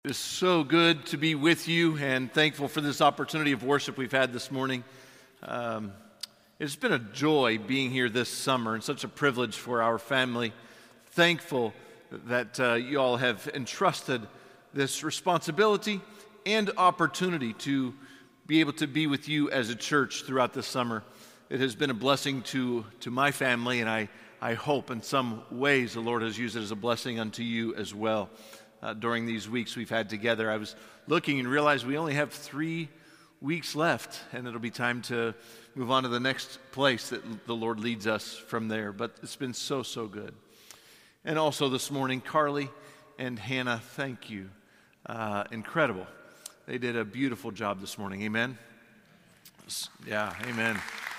It's so good to be with you and thankful for this opportunity of worship we've had this morning. It's been a joy being here this summer and such a privilege for our family. Thankful that you all have entrusted this responsibility and opportunity to be able to be with you as a church throughout this summer. It has been a blessing to my family, and I hope in some ways the Lord has used it as a blessing unto you as well. During these weeks we've had together, I was looking and realized we only have 3 weeks left, and it'll be time to move on to the next place that the Lord leads us from there. But it's been so good. And also this morning, Carly and Hannah, thank you. Incredible. They did a beautiful job this morning. Amen? Yeah, amen.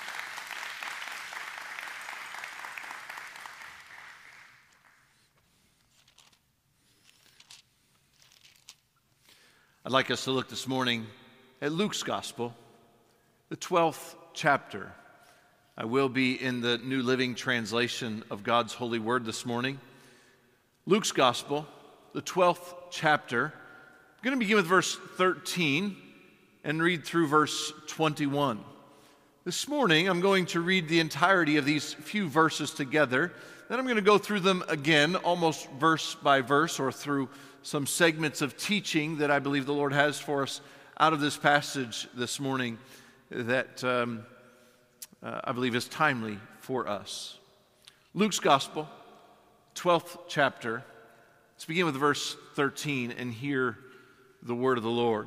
I'd like us to look this morning at Luke's Gospel, the 12th chapter. I will be in the New Living Translation of God's holy word this morning. Luke's Gospel, the 12th chapter. I'm going to begin with verse 13 and read through verse 21. This morning, I'm going to read the entirety of these few verses together. Then I'm going to go through them again, almost verse by verse, or through some segments of teaching that I believe the Lord has for us out of this passage this morning that I believe is timely for us. Luke's Gospel, 12th chapter. Let's begin with verse 13 and hear the word of the Lord.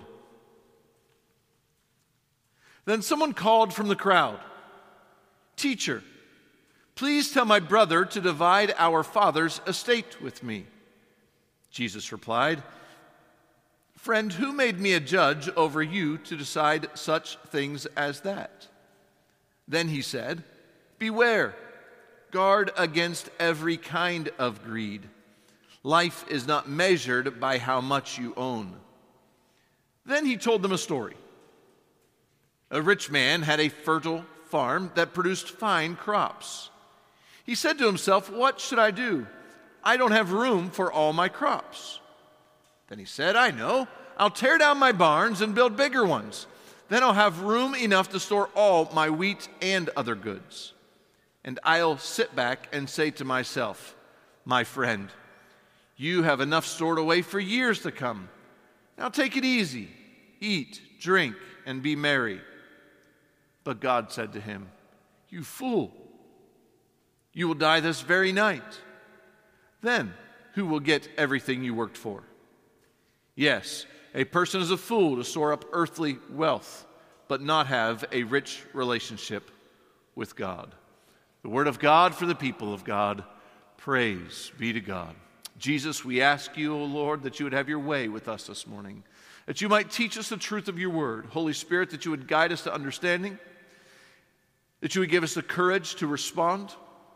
Then someone called from the crowd, "Teacher, please tell my brother to divide our father's estate with me." Jesus replied, "Friend, who made me a judge over you to decide such things as that?" Then he said, "Beware, guard against every kind of greed. Life is not measured by how much you own." Then he told them a story. A rich man had a fertile farm that produced fine crops. He said to himself, "What should I do? I don't have room for all my crops." Then he said, "I know. I'll tear down my barns and build bigger ones. Then I'll have room enough to store all my wheat and other goods. And I'll sit back and say to myself, 'My friend, you have enough stored away for years to come. Now take it easy, eat, drink, and be merry.' But God said to him, 'You fool, you will die this very night. Then who will get everything you worked for?' Yes, a person is a fool to store up earthly wealth, but not have a rich relationship with God." The word of God for the people of God. Praise be to God. Jesus, we ask you, O Lord, that you would have your way with us this morning, that you might teach us the truth of your word. Holy Spirit, that you would guide us to understanding, that you would give us the courage to respond,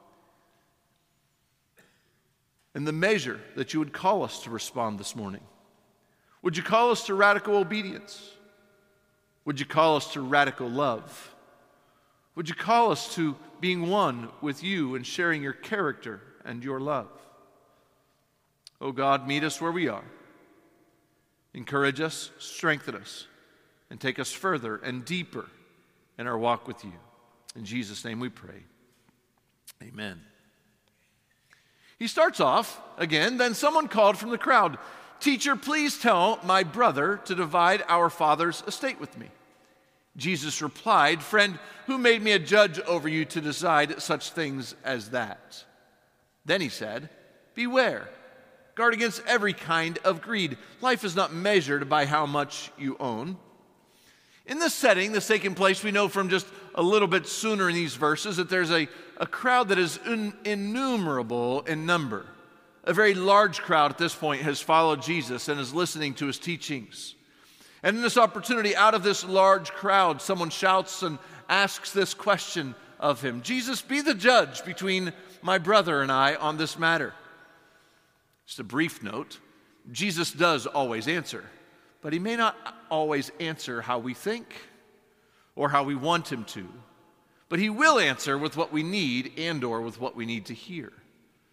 and the measure that you would call us to respond this morning. Would you call us to radical obedience? Would you call us to radical love? Would you call us to being one with you and sharing your character and your love? Oh God, meet us where we are. Encourage us, strengthen us, and take us further and deeper in our walk with you. In Jesus' name we pray. Amen. He starts off again, then someone called from the crowd, "Teacher, please tell my brother to divide our father's estate with me." Jesus replied, "Friend, who made me a judge over you to decide such things as that?" Then he said, "Beware, guard against every kind of greed. Life is not measured by how much you own." In this setting, this taking place, we know from just a little bit sooner in these verses that there's a crowd that is innumerable in number. A very large crowd at this point has followed Jesus and is listening to his teachings. And in this opportunity, out of this large crowd, someone shouts and asks this question of him, "Jesus, be the judge between my brother and I on this matter." Just a brief note, Jesus does always answer, but he may not always answer how we think or how we want him to. But he will answer with what we need and or with what we need to hear.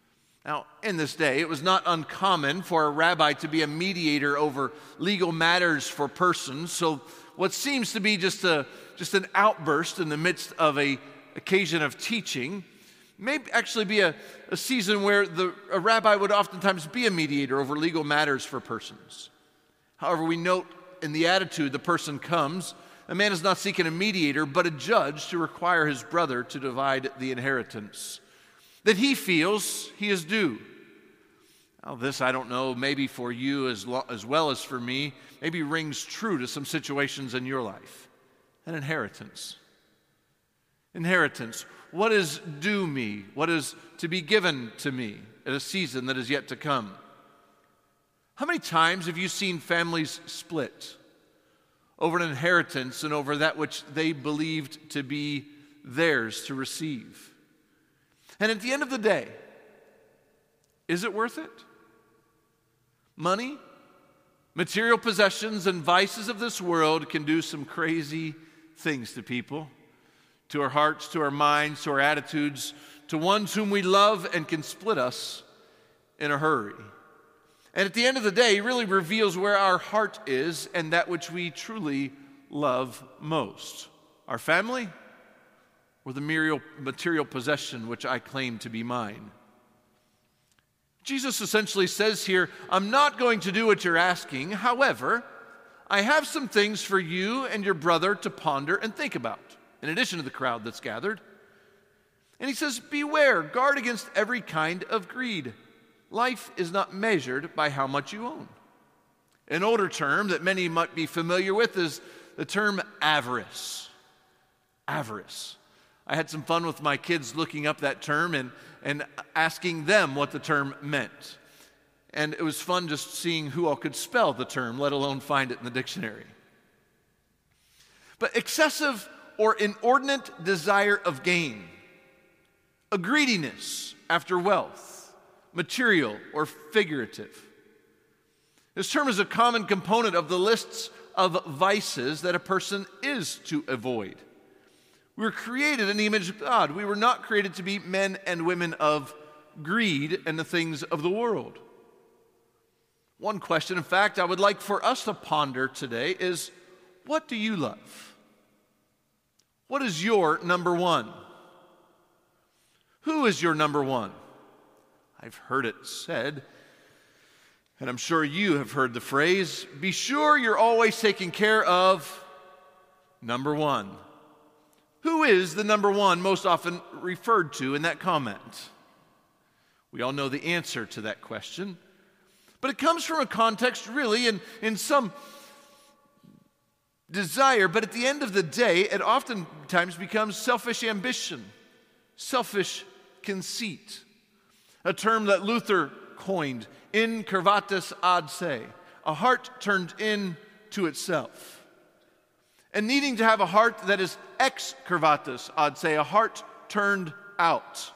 Now, in this day, it was not uncommon for a rabbi to be a mediator over legal matters for persons. So what seems to be just an outburst in the midst of an occasion of teaching may actually be a season where a rabbi would oftentimes be a mediator over legal matters for persons. However, we note in the attitude the person comes, a man is not seeking a mediator, but a judge to require his brother to divide the inheritance that he feels he is due. Now, this, I don't know, maybe for you as well as for me, maybe rings true to some situations in your life. An inheritance. Inheritance. What is due me? What is to be given to me at a season that is yet to come? How many times have you seen families split over an inheritance and over that which they believed to be theirs to receive? And at the end of the day, is it worth it? Money, material possessions, and vices of this world can do some crazy things to people, to our hearts, to our minds, to our attitudes, to ones whom we love, and can split us in a hurry. And at the end of the day, it really reveals where our heart is and that which we truly love most. Our family or the material possession which I claim to be mine. Jesus essentially says here, I'm not going to do what you're asking. However, I have some things for you and your brother to ponder and think about, in addition to the crowd that's gathered. And he says, beware, guard against every kind of greed. Life is not measured by how much you own. An older term that many might be familiar with is the term avarice. Avarice. I had some fun with my kids looking up that term and asking them what the term meant. And it was fun just seeing who all could spell the term, let alone find it in the dictionary. But excessive or inordinate desire of gain, a greediness after wealth, material or figurative. This term is a common component of the lists of vices that a person is to avoid. We were created in the image of God. We were not created to be men and women of greed and the things of the world. One question, in fact, I would like for us to ponder today is, what do you love? What is your number one? Who is your number one? I've heard it said, and I'm sure you have heard the phrase, be sure you're always taking care of number one. Who is the number one most often referred to in that comment? We all know the answer to that question, but it comes from a context really in some desire, but at the end of the day, it oftentimes becomes selfish ambition, selfish conceit. A term that Luther coined, incurvatus ad se, a heart turned in to itself. And needing to have a heart that is excurvatus ad se, a heart turned out.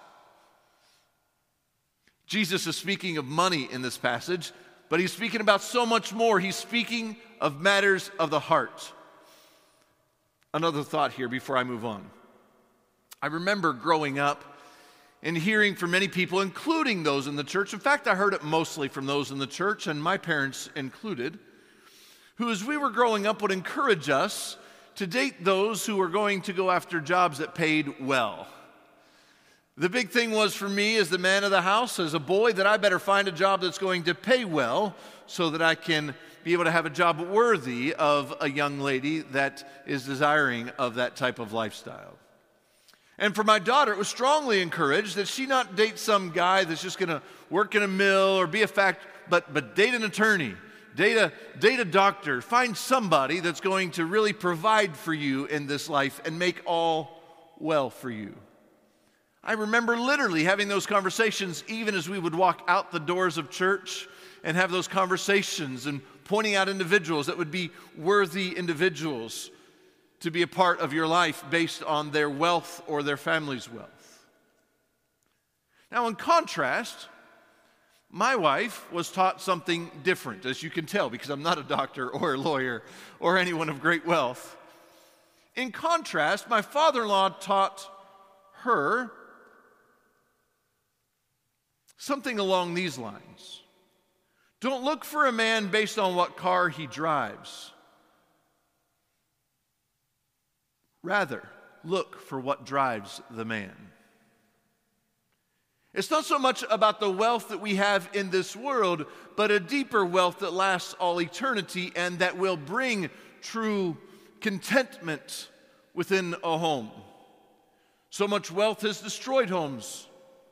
Jesus is speaking of money in this passage, but he's speaking about so much more. He's speaking of matters of the heart. Another thought here before I move on. I remember growing up and hearing from many people, including those in the church. In fact, I heard it mostly from those in the church, and my parents included, who as we were growing up would encourage us to date those who were going to go after jobs that paid well. The big thing was for me as the man of the house, as a boy, that I better find a job that's going to pay well so that I can be able to have a job worthy of a young lady that is desiring of that type of lifestyle. And for my daughter, it was strongly encouraged that she not date some guy that's just going to work in a mill or be a but date an attorney, date a doctor, find somebody that's going to really provide for you in this life and make all well for you. I remember literally having those conversations even as we would walk out the doors of church and have those conversations and pointing out individuals that would be worthy individuals to be a part of your life based on their wealth or their family's wealth. Now, in contrast, my wife was taught something different, as you can tell, because I'm not a doctor or a lawyer or anyone of great wealth. In contrast, my father-in-law taught her something along these lines. Don't look for a man based on what car he drives. Rather, look for what drives the man. It's not so much about the wealth that we have in this world, but a deeper wealth that lasts all eternity and that will bring true contentment within a home. So much wealth has destroyed homes.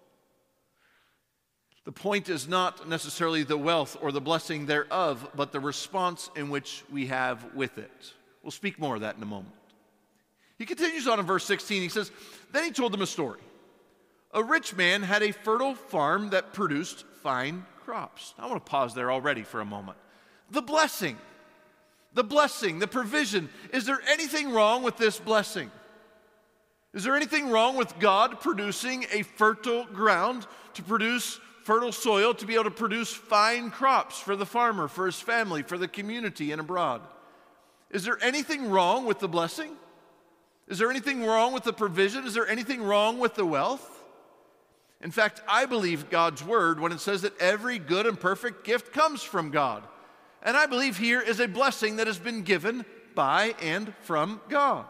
The point is not necessarily the wealth or the blessing thereof, but the response in which we have with it. We'll speak more of that in a moment. He continues on in verse 16. He says, then he told them a story. A rich man had a fertile farm that produced fine crops. I want to pause there already for a moment. The blessing, the provision. Is there anything wrong with this blessing? Is there anything wrong with God producing a fertile ground to produce fertile soil to be able to produce fine crops for the farmer, for his family, for the community and abroad? Is there anything wrong with the blessing? Is there anything wrong with the provision? Is there anything wrong with the wealth? In fact, I believe God's word when it says that every good and perfect gift comes from God. And I believe here is a blessing that has been given by and from God.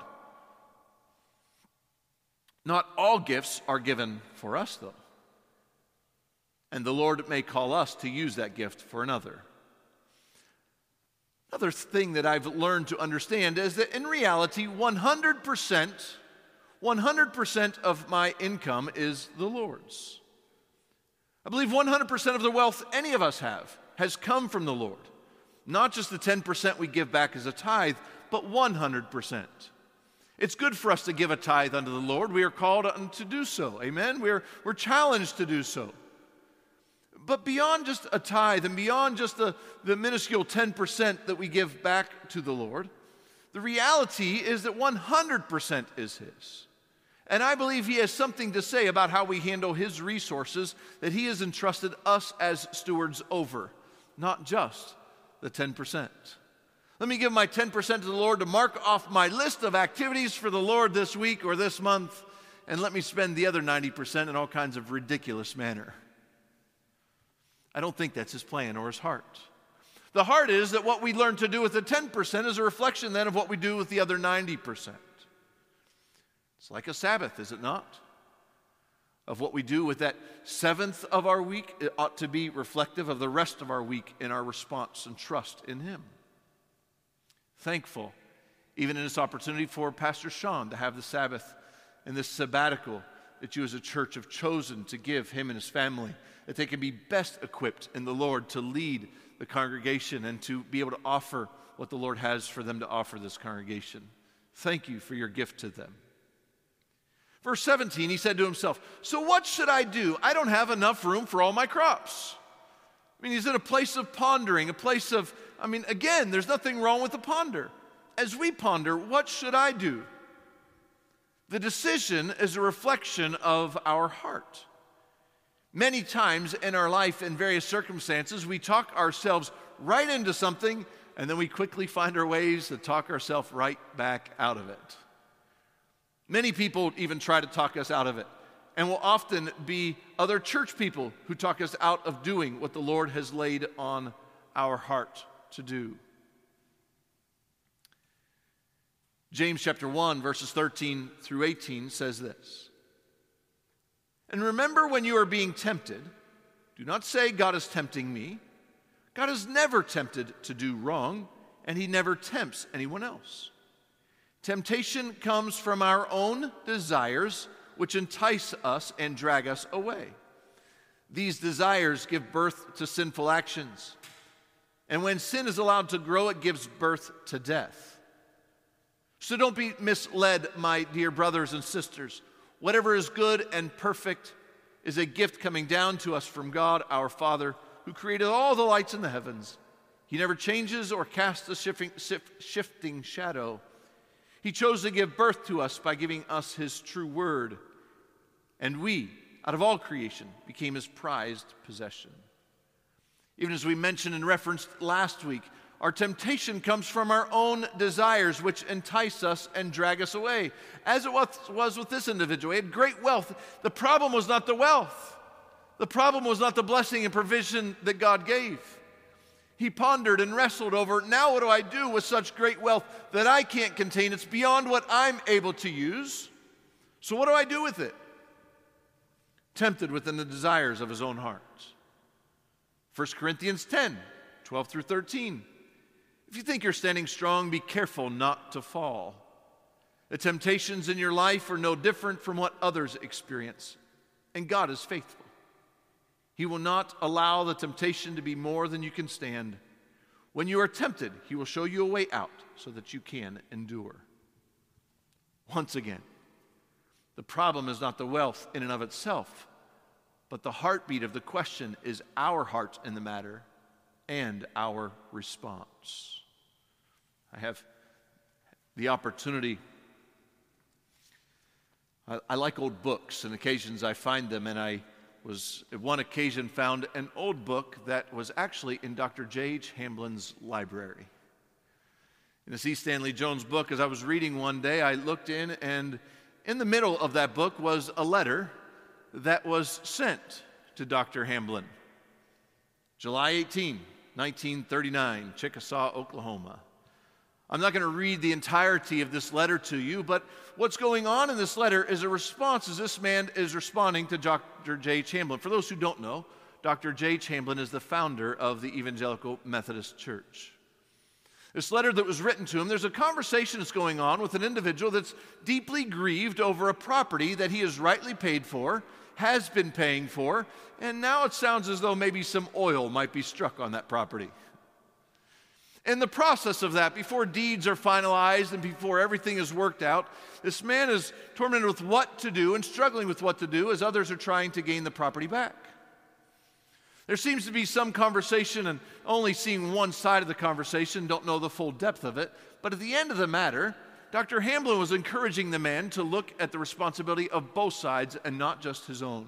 Not all gifts are given for us, though. And the Lord may call us to use that gift for another. Another thing that I've learned to understand is that in reality, 100% of my income is the Lord's. I believe 100% of the wealth any of us have has come from the Lord. Not just the 10% we give back as a tithe, but 100%. It's good for us to give a tithe unto the Lord. We are called to do so. Amen? We're challenged to do so. But beyond just a tithe and beyond just the minuscule 10% that we give back to the Lord, the reality is that 100% is His. And I believe He has something to say about how we handle His resources that He has entrusted us as stewards over, not just the 10%. Let me give my 10% to the Lord to mark off my list of activities for the Lord this week or this month, and let me spend the other 90% in all kinds of ridiculous manner. I don't think that's His plan or His heart. The heart is that what we learn to do with the 10% is a reflection then of what we do with the other 90%. It's like a Sabbath, is it not? Of what we do with that seventh of our week, it ought to be reflective of the rest of our week in our response and trust in Him. Thankful, even in this opportunity for Pastor Sean to have the Sabbath and this sabbatical that you as a church have chosen to give him and his family, that they can be best equipped in the Lord to lead the congregation and to be able to offer what the Lord has for them to offer this congregation. Thank you for your gift to them. Verse 17, he said to himself, so what should I do? I don't have enough room for all my crops. I mean, he's in a place of pondering, a place of, again, there's nothing wrong with the ponder. As we ponder, what should I do? The decision is a reflection of our heart. Many times in our life, in various circumstances, we talk ourselves right into something, and then we quickly find our ways to talk ourselves right back out of it. Many people even try to talk us out of it, and will often be other church people who talk us out of doing what the Lord has laid on our heart to do. James chapter 1, verses 13 through 18 says this. And remember when you are being tempted, do not say, God is tempting me. God is never tempted to do wrong, and He never tempts anyone else. Temptation comes from our own desires, which entice us and drag us away. These desires give birth to sinful actions. And when sin is allowed to grow, it gives birth to death. So don't be misled, my dear brothers and sisters. Whatever is good and perfect is a gift coming down to us from God, our Father, who created all the lights in the heavens. He never changes or casts a shifting shadow. He chose to give birth to us by giving us His true word. And we, out of all creation, became His prized possession. Even as we mentioned and referenced last week, our temptation comes from our own desires, which entice us and drag us away. As it was with this individual, he had great wealth. The problem was not the wealth. The problem was not the blessing and provision that God gave. He pondered and wrestled over, now what do I do with such great wealth that I can't contain? It's beyond what I'm able to use. So what do I do with it? Tempted within the desires of his own heart. 1 Corinthians 10, 12 through 13. If you think you're standing strong, be careful not to fall. The temptations in your life are no different from what others experience, and God is faithful. He will not allow the temptation to be more than you can stand. When you are tempted, he will show you a way out so that you can endure. Once again, the problem is not the wealth in and of itself, but the heartbeat of the question is our heart in the matter and our response. I have the opportunity. I like old books, and occasions I find them, and I was at one occasion found an old book that was actually in Dr. J.H. Hamblin's library. In the C. Stanley Jones book, as I was reading one day, I looked in, and in the middle of that book was a letter that was sent to Dr. Hamblin. July 18, 1939, Chickasaw, Oklahoma. I'm not going to read the entirety of this letter to you, but what's going on in this letter is a response as this man is responding to Dr. J.H. Hamblin. For those who don't know, Dr. J.H. Hamblin is the founder of the Evangelical Methodist Church. This letter that was written to him, there's a conversation that's going on with an individual that's deeply grieved over a property that he has rightly paid for, has been paying for, and now it sounds as though maybe some oil might be struck on that property. In the process of that, before deeds are finalized and before everything is worked out, this man is tormented with what to do and struggling with what to do as others are trying to gain the property back. There seems to be some conversation, and only seeing one side of the conversation, don't know the full depth of it. But at the end of the matter, Dr. Hamblin was encouraging the man to look at the responsibility of both sides and not just his own.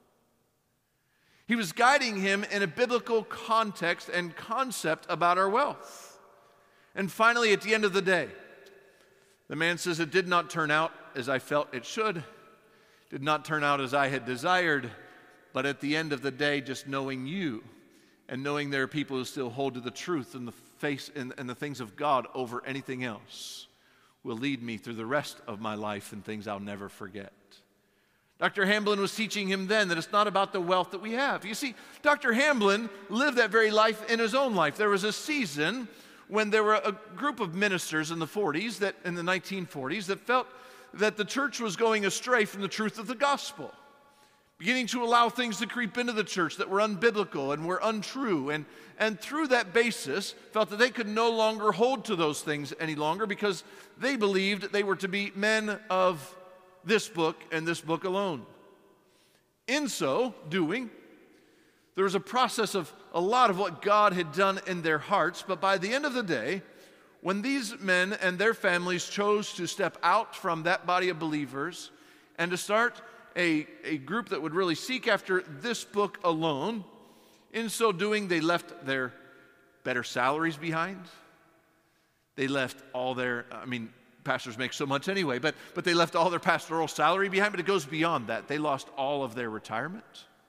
He was guiding him in a biblical context and concept about our wealth. And finally, at the end of the day, the man says, it did not turn out as I felt it should, did not turn out as I had desired, but at the end of the day, just knowing you and knowing there are people who still hold to the truth and the face and the things of God over anything else will lead me through the rest of my life and things I'll never forget. Dr. Hamblin was teaching him then that it's not about the wealth that we have. You see, Dr. Hamblin lived that very life in his own life. There was a season when there were a group of ministers in the 1940s that felt that the church was going astray from the truth of the gospel, beginning to allow things to creep into the church that were unbiblical and were untrue, and through that basis felt that they could no longer hold to those things any longer because they believed they were to be men of this book and this book alone. In so doing, there was a process of a lot of what God had done in their hearts, but by the end of the day, when these men and their families chose to step out from that body of believers and to start a group that would really seek after this book alone, in so doing, they left their better salaries behind. They left all their, pastors make so much anyway, but they left all their pastoral salary behind, but it goes beyond that. They lost all of their retirement.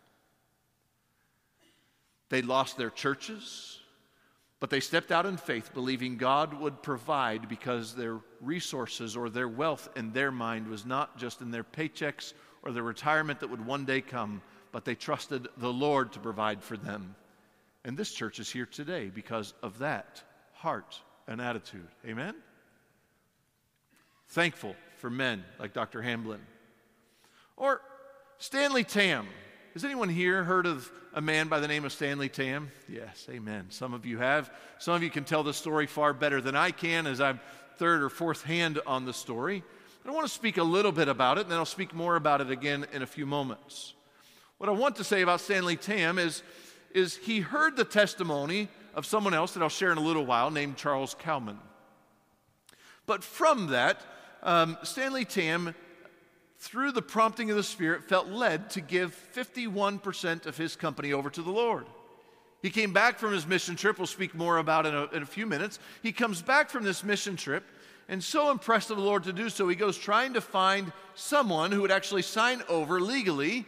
They lost their churches, but they stepped out in faith, believing God would provide because their resources or their wealth in their mind was not just in their paychecks or their retirement that would one day come, but they trusted the Lord to provide for them. And this church is here today because of that heart and attitude. Amen? Thankful for men like Dr. Hamblin. Or Stanley Tam. Has anyone here heard of a man by the name of Stanley Tam? Yes, amen. Some of you have. Some of you can tell the story far better than I can, as I'm third or fourth hand on the story. I want to speak a little bit about it, and then I'll speak more about it again in a few moments. What I want to say about Stanley Tam is he heard the testimony of someone else that I'll share in a little while named Charles Cowman. But from that, Stanley Tam, through the prompting of the Spirit, felt led to give 51% of his company over to the Lord. He came back from his mission trip. We'll speak more about it in a few minutes. He comes back from this mission trip, and so impressed of the Lord to do so, he goes trying to find someone who would actually sign over legally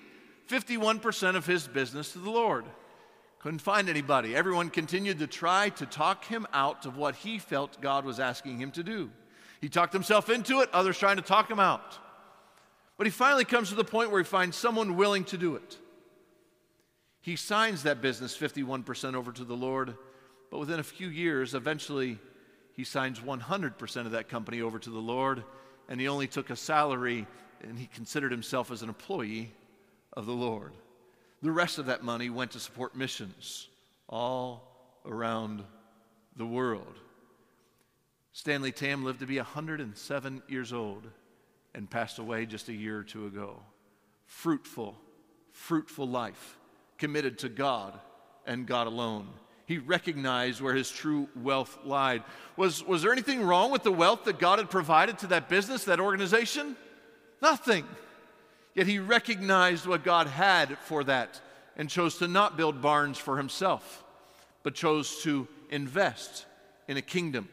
51% of his business to the Lord. Couldn't find anybody. Everyone continued to try to talk him out of what he felt God was asking him to do. He talked himself into it, others trying to talk him out. But he finally comes to the point where he finds someone willing to do it. He signs that business 51% over to the Lord, but within a few years, eventually, he signs 100% of that company over to the Lord, and he only took a salary, and he considered himself as an employee of the Lord. The rest of that money went to support missions all around the world. Stanley Tam lived to be 107 years old and passed away just a year or two ago. Fruitful life, committed to God and God alone. He recognized where his true wealth lied. Was there anything wrong with the wealth that God had provided to that business, that organization? Nothing. Yet he recognized what God had for that and chose to not build barns for himself, but chose to invest in a kingdom.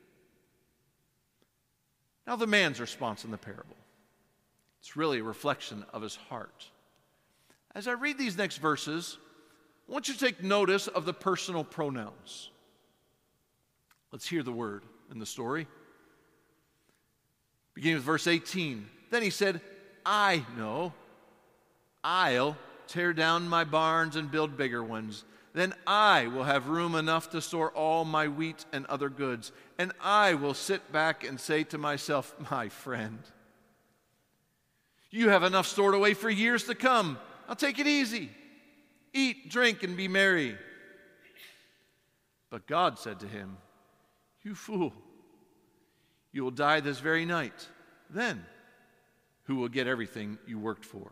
Now, the man's response in the parable, it's really a reflection of his heart. As I read these next verses, I want you to take notice of the personal pronouns. Let's hear the word in the story. Beginning with verse 18. Then he said, I know. I'll tear down my barns and build bigger ones. Then I will have room enough to store all my wheat and other goods. And I will sit back and say to myself, my friend, you have enough stored away for years to come. I'll take it easy. Eat, drink, and be merry. But God said to him, you fool, you will die this very night. Then who will get everything you worked for?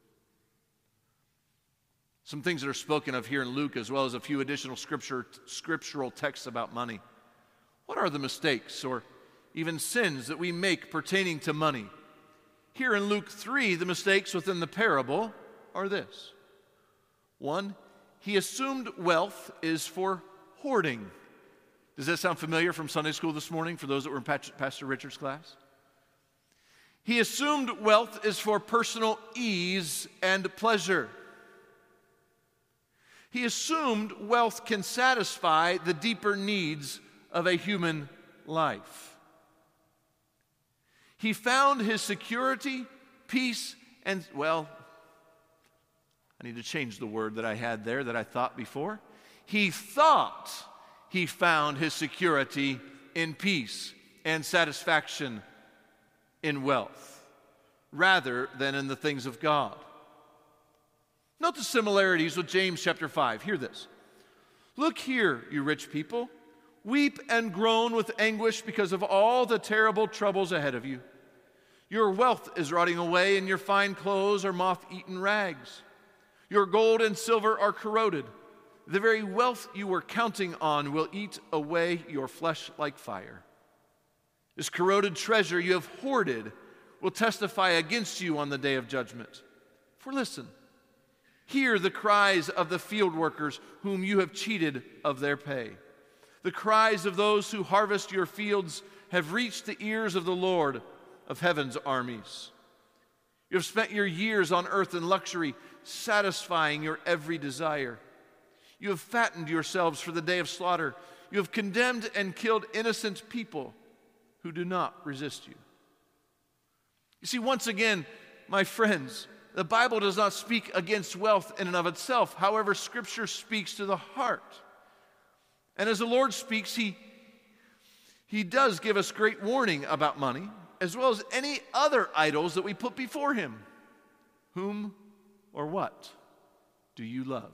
Some things that are spoken of here in Luke, as well as a few additional scriptural texts about money. What are the mistakes or even sins that we make pertaining to money? Here in Luke 3, the mistakes within the parable are this. 1, he assumed wealth is for hoarding. Does that sound familiar from Sunday school this morning for those that were in Pastor Richard's class? He assumed wealth is for personal ease and pleasure. He assumed wealth can satisfy the deeper needs of a human life. He found his security, peace, and, well, I need to change the word that I had there that I thought before. He thought he found his security in peace and satisfaction in wealth, rather than in the things of God. Note the similarities with James chapter 5. Hear this. Look here, you rich people. Weep and groan with anguish because of all the terrible troubles ahead of you. Your wealth is rotting away, and your fine clothes are moth-eaten rags. Your gold and silver are corroded. The very wealth you were counting on will eat away your flesh like fire. This corroded treasure you have hoarded will testify against you on the day of judgment. For listen, hear the cries of the field workers whom you have cheated of their pay. The cries of those who harvest your fields have reached the ears of the Lord of heaven's armies. You have spent your years on earth in luxury, satisfying your every desire. You have fattened yourselves for the day of slaughter. You have condemned and killed innocent people who do not resist you. You see, once again, my friends, the Bible does not speak against wealth in and of itself. However, Scripture speaks to the heart. And as the Lord speaks, He does give us great warning about money, as well as any other idols that we put before Him. Whom or what do you love?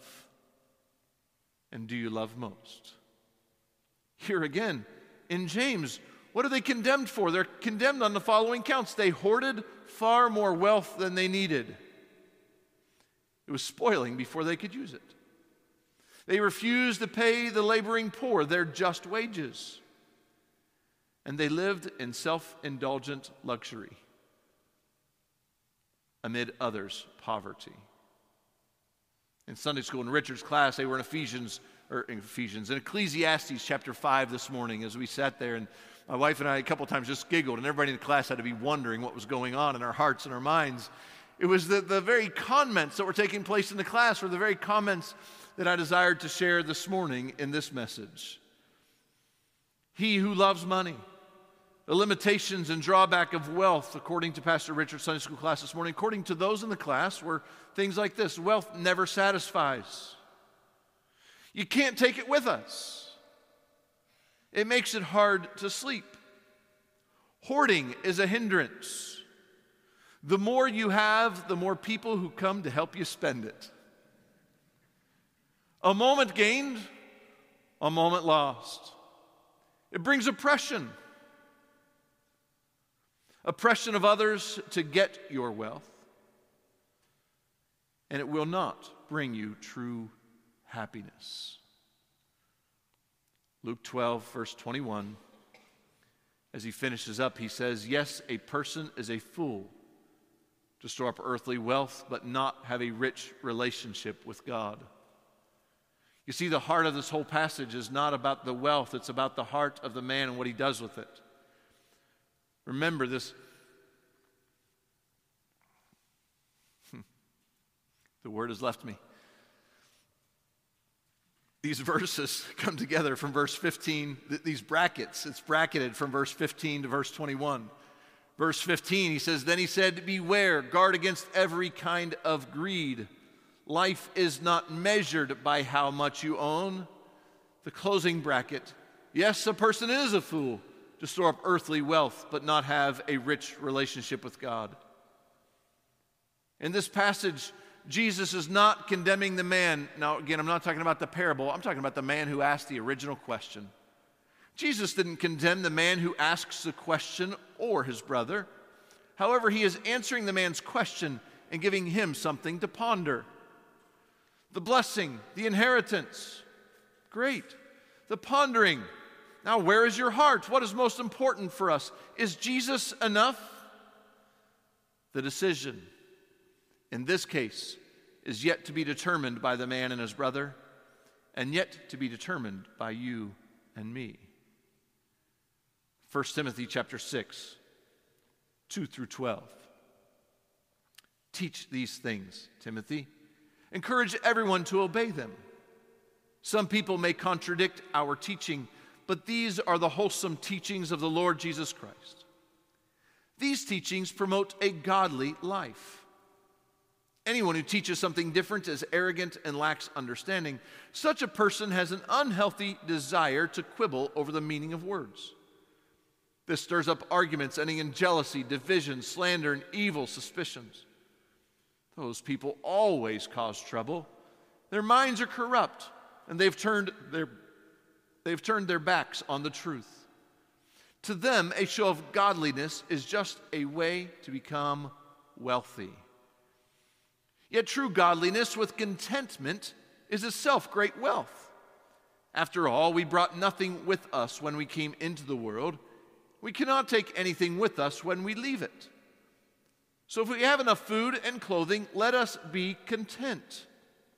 And do you love most? Here again, in James, what are they condemned for? They're condemned on the following counts. They hoarded far more wealth than they needed. It was spoiling before they could use it. They refused to pay the laboring poor their just wages. And they lived in self-indulgent luxury amid others' poverty. In Sunday school, in Richard's class, they were in Ecclesiastes chapter 5 this morning as we sat there, and my wife and I a couple times just giggled, and everybody in the class had to be wondering what was going on in our hearts and our minds. It was the very comments that were taking place in the class were the very comments that I desired to share this morning in this message. He who loves money, the limitations and drawback of wealth, according to Pastor Richard's Sunday school class this morning, according to those in the class, were things like this: wealth never satisfies. You can't take it with us. It makes it hard to sleep. Hoarding is a hindrance. The more you have, the more people who come to help you spend it. A moment gained, a moment lost. It brings oppression. Oppression of others to get your wealth. And it will not bring you true happiness. Luke 12, verse 21, as he finishes up, he says, "Yes, a person is a fool to store up earthly wealth, but not have a rich relationship with God." You see, the heart of this whole passage is not about the wealth, it's about the heart of the man and what he does with it. Remember this. The word has left me. These verses come together from verse 15, these brackets. It's bracketed from verse 15 to verse 21. Verse 15, he says, "Then he said, beware, guard against every kind of greed. Life is not measured by how much you own." The closing bracket, "Yes, a person is a fool to store up earthly wealth, but not have a rich relationship with God." In this passage, Jesus is not condemning the man. Now, again, I'm not talking about the parable. I'm talking about the man who asked the original question. Jesus didn't condemn the man who asks the question or his brother. However, he is answering the man's question and giving him something to ponder. The blessing, the inheritance, great. The pondering. Now, where is your heart? What is most important for us? Is Jesus enough? The decision, in this case, is yet to be determined by the man and his brother, and yet to be determined by you and me. 1 Timothy chapter 6, 2 through 12. Teach these things, Timothy. Encourage everyone to obey them. Some people may contradict our teaching, but these are the wholesome teachings of the Lord Jesus Christ. These teachings promote a godly life. Anyone who teaches something different is arrogant and lacks understanding. Such a person has an unhealthy desire to quibble over the meaning of words. This stirs up arguments ending in jealousy, division, slander, and evil suspicions. Those people always cause trouble. Their minds are corrupt, and they've turned their backs on the truth. To them, a show of godliness is just a way to become wealthy. Yet true godliness with contentment is itself great wealth. After all, we brought nothing with us when we came into the world. We cannot take anything with us when we leave it. So if we have enough food and clothing, let us be content.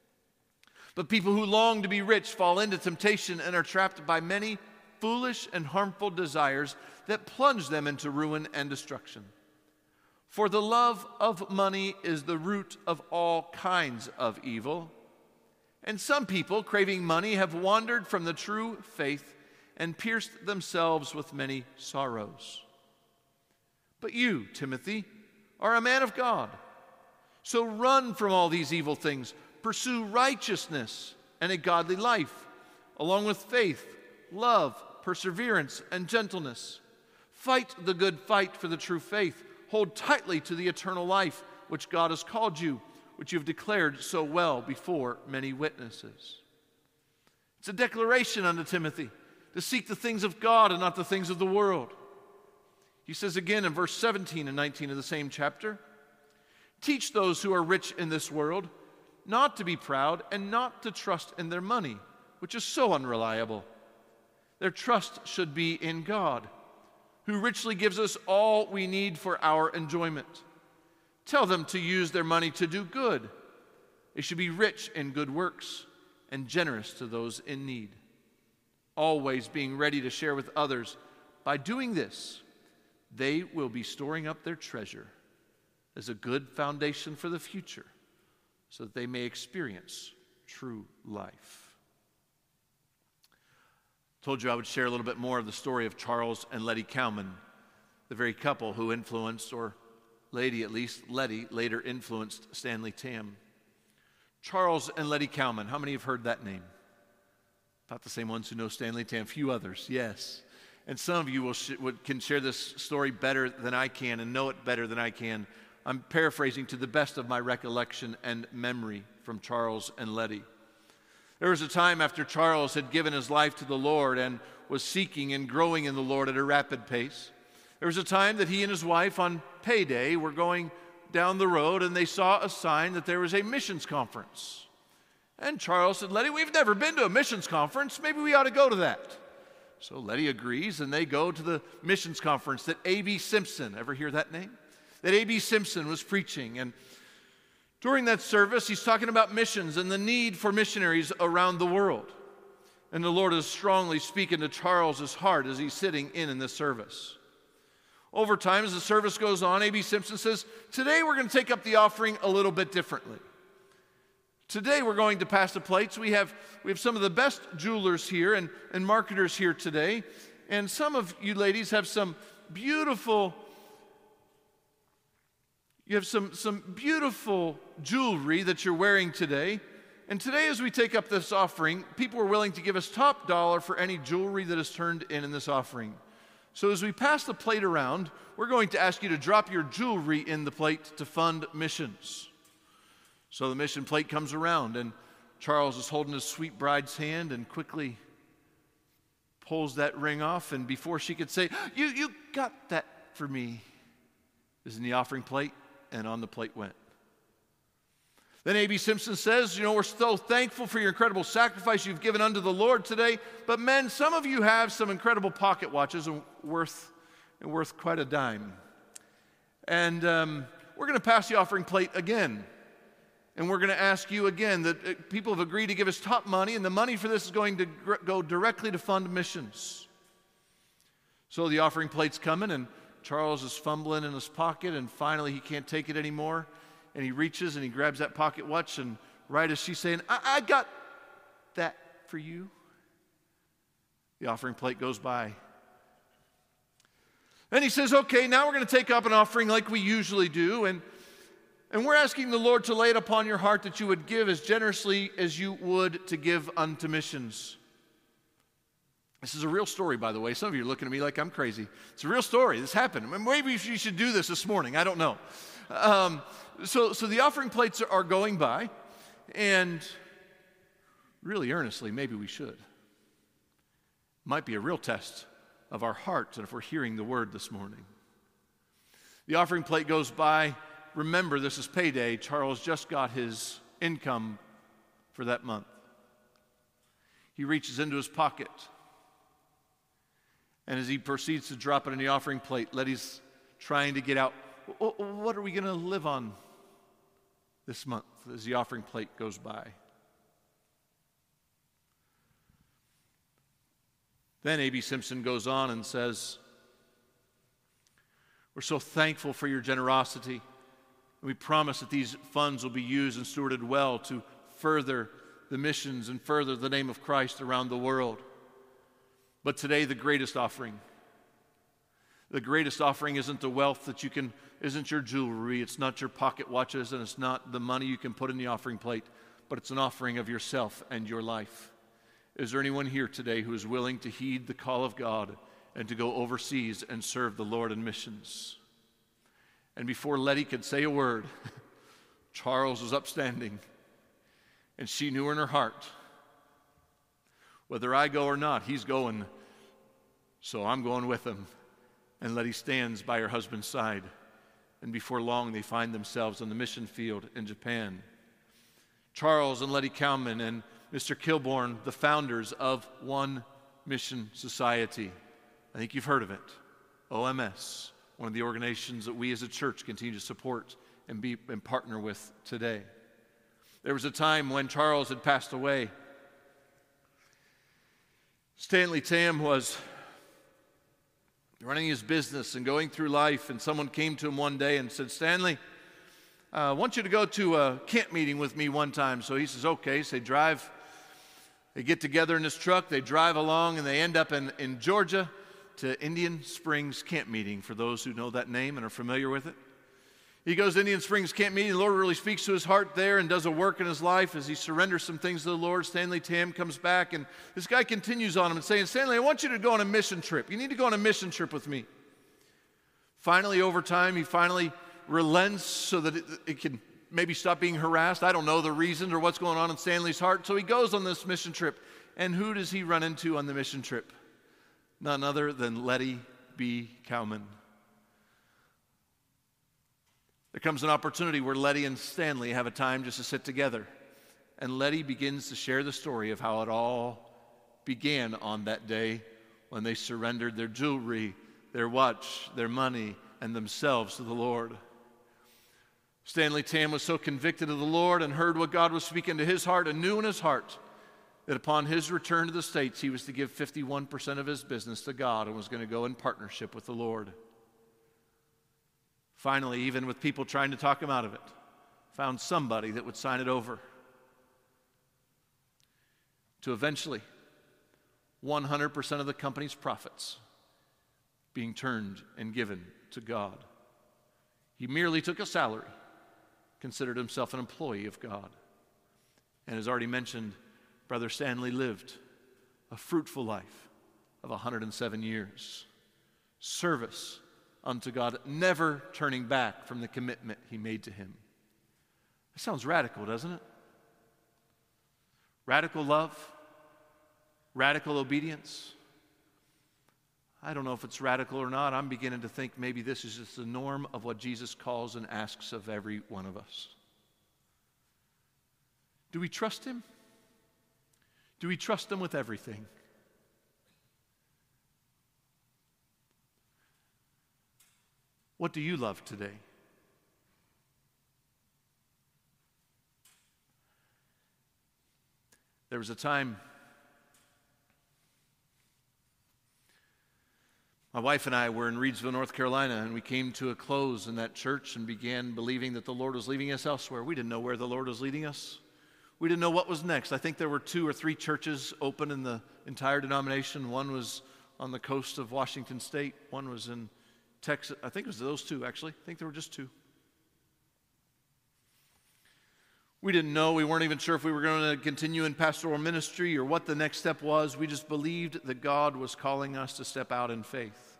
But people who long to be rich fall into temptation and are trapped by many foolish and harmful desires that plunge them into ruin and destruction. For the love of money is the root of all kinds of evil. And some people, craving money, have wandered from the true faith and pierced themselves with many sorrows. But you, Timothy, are a man of God. So run from all these evil things. Pursue righteousness and a godly life, along with faith, love, perseverance, and gentleness. Fight the good fight for the true faith. Hold tightly to the eternal life which God has called you, which you have declared so well before many witnesses. It's a declaration unto Timothy to seek the things of God and not the things of the world. He says again in verse 17 and 19 of the same chapter, teach those who are rich in this world not to be proud and not to trust in their money, which is so unreliable. Their trust should be in God, who richly gives us all we need for our enjoyment. Tell them to use their money to do good. They should be rich in good works and generous to those in need, always being ready to share with others. By doing this, they will be storing up their treasure as a good foundation for the future so that they may experience true life. I told you I would share a little bit more of the story of Charles and Letty Cowman, the very couple who influenced, or lady at least, Letty later influenced Stanley Tam. Charles and Letty Cowman, how many have heard that name? About the same ones who know Stanley Tam, a few others, yes. And some of you can share this story better than I can and know it better than I can. I'm paraphrasing to the best of my recollection and memory from Charles and Letty. There was a time after Charles had given his life to the Lord and was seeking and growing in the Lord at a rapid pace. There was a time that he and his wife on payday were going down the road and they saw a sign that there was a missions conference. And Charles said, Letty, we've never been to a missions conference. Maybe we ought to go to that. So Letty agrees and they go to the missions conference that A.B. Simpson, ever hear that name? That A.B. Simpson was preaching. And during that service, he's talking about missions and the need for missionaries around the world. And the Lord is strongly speaking to Charles's heart as he's sitting in this service. Over time, as the service goes on, A.B. Simpson says, today we're going to take up the offering a little bit differently. Today we're going to pass the plates. We have some of the best jewelers here and marketers here today. And some of you ladies have some beautiful, some beautiful jewelry that you're wearing today. And today as we take up this offering, people are willing to give us top dollar for any jewelry that is turned in this offering. So as we pass the plate around, we're going to ask you to drop your jewelry in the plate to fund missions. So the mission plate comes around, and Charles is holding his sweet bride's hand and quickly pulls that ring off, and before she could say, you got that for me, is in the offering plate, and on the plate went. Then A.B. Simpson says, we're so thankful for your incredible sacrifice you've given unto the Lord today, but men, some of you have some incredible pocket watches and worth quite a dime. And we're going to pass the offering plate again. And we're going to ask you again that people have agreed to give us top money, and the money for this is going to go directly to fund missions. So the offering plate's coming, and Charles is fumbling in his pocket, and finally he can't take it anymore. And he reaches and he grabs that pocket watch, and right as she's saying, I got that for you, the offering plate goes by. Then he says, okay, now we're going to take up an offering like we usually do, and we're asking the Lord to lay it upon your heart that you would give as generously as you would to give unto missions. This is a real story, by the way. Some of you are looking at me like I'm crazy. It's a real story. This happened. Maybe you should do this morning. I don't know. So the offering plates are going by, and really earnestly, maybe we should. Might be a real test of our hearts and if we're hearing the word this morning. The offering plate goes by. Remember, this is payday. Charles just got his income for that month. He reaches into his pocket, and as he proceeds to drop it in the offering plate, Letty's trying to get out. What are we going to live on this month as the offering plate goes by? Then A.B. Simpson goes on and says, we're so thankful for your generosity. We promise that these funds will be used and stewarded well to further the missions and further the name of Christ around the world. But today, the greatest offering isn't the wealth that you can, isn't your jewelry, it's not your pocket watches, and it's not the money you can put in the offering plate, but it's an offering of yourself and your life. Is there anyone here today who is willing to heed the call of God and to go overseas and serve the Lord in missions? And before Letty could say a word, Charles was upstanding, and she knew in her heart, whether I go or not, he's going, so I'm going with him. And Letty stands by her husband's side, and before long they find themselves on the mission field in Japan. Charles and Letty Cowman and Mr. Kilborn, the founders of One Mission Society. I think you've heard of it, OMS. One of the organizations that we as a church continue to support and partner with today. There was a time when Charles had passed away. Stanley Tam was running his business and going through life, and someone came to him one day and said, Stanley, I want you to go to a camp meeting with me one time. So he says, okay. So they get together in this truck, they drive along, and they end up in Georgia to Indian Springs camp meeting, for those who know that name and are familiar with it. He goes to Indian Springs camp meeting. The Lord really speaks to his heart there and does a work in his life as he surrenders some things to the Lord. Stanley Tam comes back, and this guy continues on him and saying, Stanley, I want you to go on a mission trip. You need to go on a mission trip with me. Finally, over time, he finally relents so that it can maybe stop being harassed. I don't know the reason or what's going on in Stanley's heart. So he goes on this mission trip. And who does he run into on the mission trip? None other than Letty B. Cowman. There comes an opportunity where Letty and Stanley have a time just to sit together. And Letty begins to share the story of how it all began on that day when they surrendered their jewelry, their watch, their money, and themselves to the Lord. Stanley Tam was so convicted of the Lord and heard what God was speaking to his heart and knew in his heart that upon his return to the States, he was to give 51% of his business to God and was going to go in partnership with the Lord. Finally, even with people trying to talk him out of it, found somebody that would sign it over. To eventually, 100% of the company's profits being turned and given to God. He merely took a salary, considered himself an employee of God. And as already mentioned, Brother Stanley lived a fruitful life of 107 years. Service unto God, never turning back from the commitment he made to him. That sounds radical, doesn't it? Radical love, radical obedience. I don't know if it's radical or not. I'm beginning to think maybe this is just the norm of what Jesus calls and asks of every one of us. Do we trust him? Do we trust him with everything? What do you love today? There was a time my wife and I were in Reidsville, North Carolina, and we came to a close in that church and began believing that the Lord was leading us elsewhere. We didn't know where the Lord was leading us. We didn't know what was next. I think there were 2 or 3 churches open in the entire denomination. One was on the coast of Washington State. One was in Texas. I think it was those 2, actually. I think there were just 2. We didn't know. We weren't even sure if we were going to continue in pastoral ministry or what the next step was. We just believed that God was calling us to step out in faith.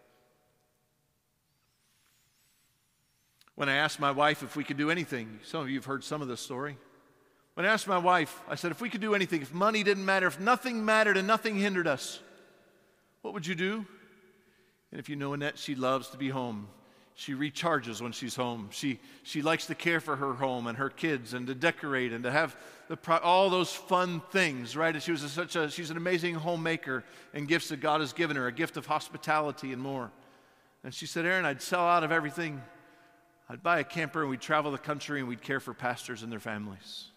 When I asked my wife if we could do anything, some of you have heard some of this story. When I asked my wife, I said, if we could do anything, if money didn't matter, if nothing mattered and nothing hindered us, what would you do? And if you know Annette, she loves to be home. She recharges when she's home. She likes to care for her home and her kids and to decorate and to have all those fun things, right? And she's an amazing homemaker and gifts that God has given her, a gift of hospitality and more. And she said, Aaron, I'd sell out of everything. I'd buy a camper and we'd travel the country and we'd care for pastors and their families.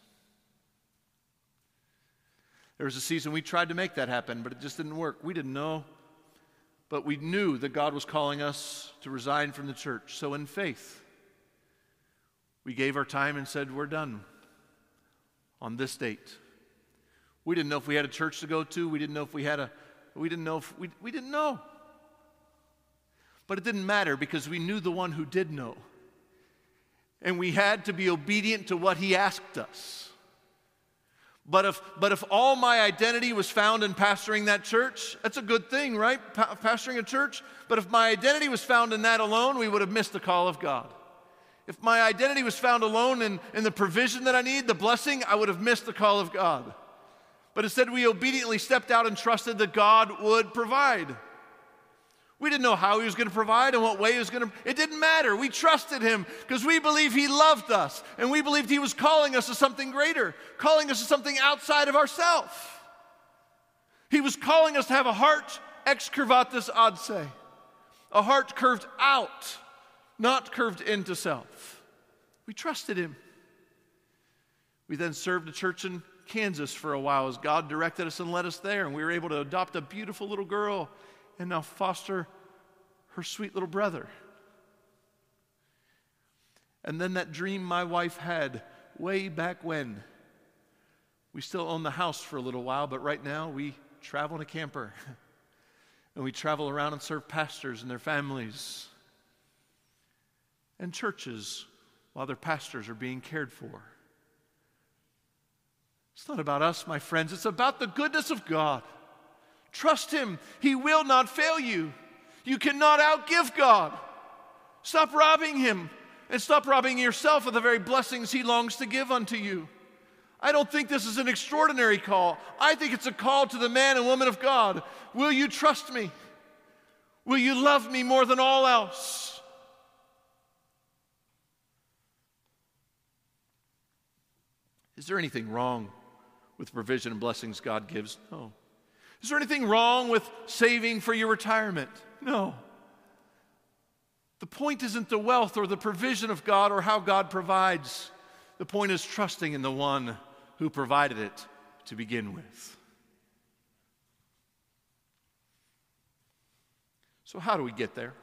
There was a season we tried to make that happen, but it just didn't work. We didn't know, but we knew that God was calling us to resign from the church. So in faith, we gave our time and said, we're done on this date. We didn't know if we had a church to go to. We didn't know. We didn't know. But it didn't matter because we knew the one who did know. And we had to be obedient to what he asked us. But if all my identity was found in pastoring that church, that's a good thing, right? Pastoring a church. But if my identity was found in that alone, we would have missed the call of God. If my identity was found alone in the provision that I need, the blessing, I would have missed the call of God. But instead, we obediently stepped out and trusted that God would provide. We didn't know how he was going to provide and what way he was going to. It didn't matter. We trusted him because we believed he loved us and we believed he was calling us to something greater, calling us to something outside of ourselves. He was calling us to have a heart ex curvatus ad se, a heart curved out, not curved into self. We trusted him. We then served a church in Kansas for a while as God directed us and led us there, and we were able to adopt a beautiful little girl and now foster her sweet little brother. And then that dream my wife had way back when. We still own the house for a little while, but right now we travel in a camper. And we travel around and serve pastors and their families and churches while their pastors are being cared for. It's not about us, my friends. It's about the goodness of God. Trust Him. He will not fail you. You cannot outgive God. Stop robbing Him and stop robbing yourself of the very blessings He longs to give unto you. I don't think this is an extraordinary call. I think it's a call to the man and woman of God. Will you trust me? Will you love me more than all else? Is there anything wrong with the provision and blessings God gives? No. Is there anything wrong with saving for your retirement? No. The point isn't the wealth or the provision of God or how God provides. The point is trusting in the one who provided it to begin with. So how do we get there?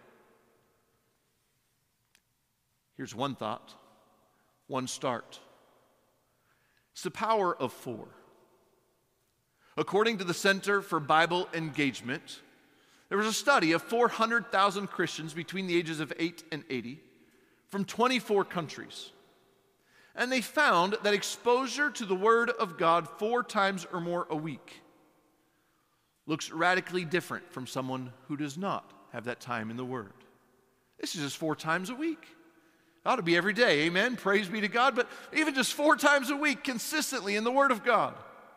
Here's one thought, one start. It's the power of 4. According to the Center for Bible Engagement, there was a study of 400,000 Christians between the ages of 8 and 80 from 24 countries. And they found that exposure to the Word of God 4 times or more a week looks radically different from someone who does not have that time in the Word. This is just 4 times a week. It ought to be every day, amen? Praise be to God, but even just 4 times a week consistently in the Word of God.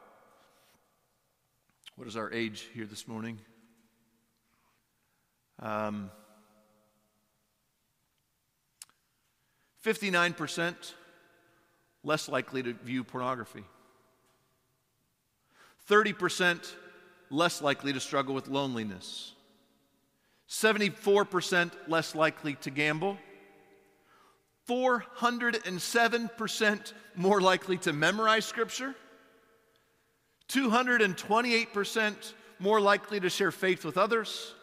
What is our age here this morning? 59% less likely to view pornography. 30% less likely to struggle with loneliness. 74% less likely to gamble. 407% more likely to memorize Scripture. 228% more likely to share faith with others.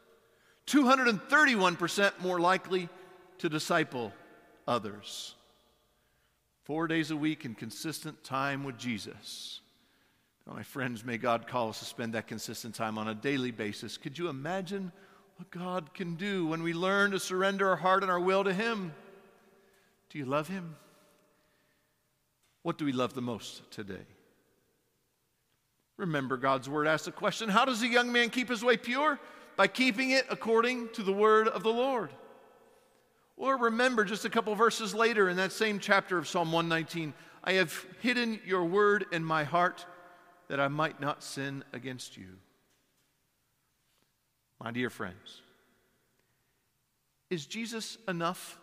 231% more likely to disciple others. 4 days a week in consistent time with Jesus. Now, my friends, may God call us to spend that consistent time on a daily basis. Could you imagine what God can do when we learn to surrender our heart and our will to Him? Do you love Him? What do we love the most today? Remember, God's Word asks the question, how does a young man keep his way pure? By keeping it according to the word of the Lord. Or remember just a couple verses later in that same chapter of Psalm 119, I have hidden your word in my heart that I might not sin against you. My dear friends, is Jesus enough?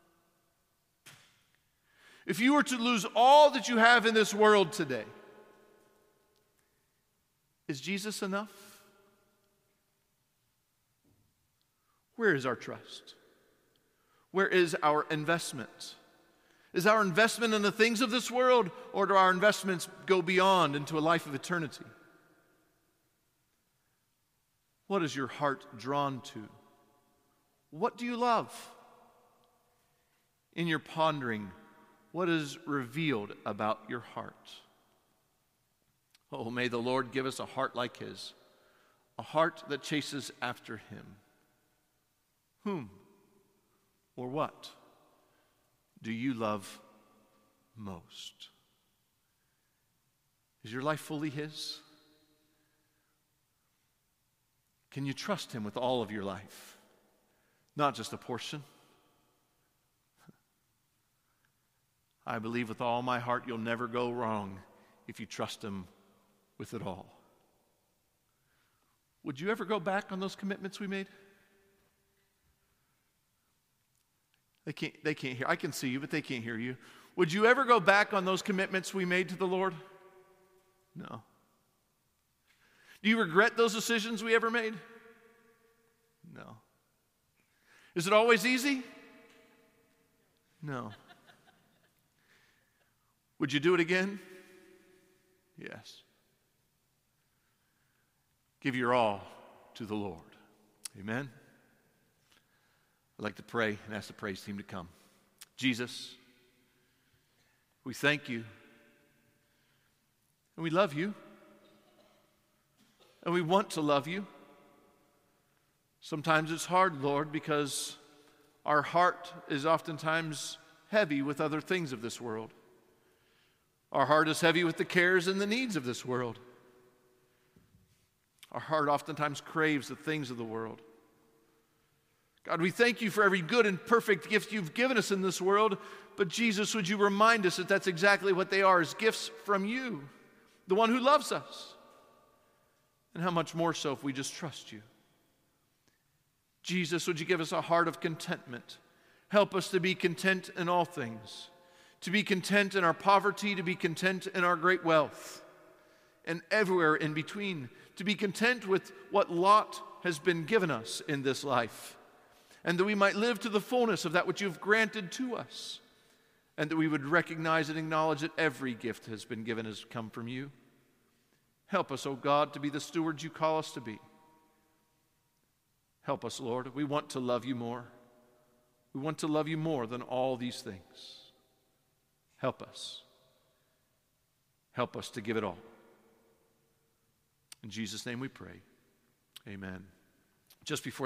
If you were to lose all that you have in this world today, is Jesus enough? Where is our trust? Where is our investment? Is our investment in the things of this world, or do our investments go beyond into a life of eternity? What is your heart drawn to? What do you love? In your pondering, what is revealed about your heart? Oh, may the Lord give us a heart like His, a heart that chases after Him. Whom or what do you love most? Is your life fully His? Can you trust Him with all of your life, not just a portion? I believe with all my heart you'll never go wrong if you trust Him with it all. Would you ever go back on those commitments we made? They can't hear. I can see you, but they can't hear you. Would you ever go back on those commitments we made to the Lord? No. Do you regret those decisions we ever made? No. Is it always easy? No. Would you do it again? Yes. Give your all to the Lord. Amen. I'd like to pray and ask the praise team to come. Jesus, we thank you, and we love you, and we want to love you. Sometimes it's hard, Lord, because our heart is oftentimes heavy with other things of this world. Our heart is heavy with the cares and the needs of this world. Our heart oftentimes craves the things of the world. God, we thank you for every good and perfect gift you've given us in this world, but Jesus, would you remind us that that's exactly what they are, as gifts from you, the one who loves us. And how much more so if we just trust you. Jesus, would you give us a heart of contentment? Help us to be content in all things, to be content in our poverty, to be content in our great wealth, and everywhere in between, to be content with what lot has been given us in this life, and that we might live to the fullness of that which you've granted to us, and that we would recognize and acknowledge that every gift has been given has come from you. Help us, O God, to be the stewards you call us to be. Help us, Lord. We want to love you more. We want to love you more than all these things. Help us. Help us to give it all. In Jesus' name we pray. Amen. Just before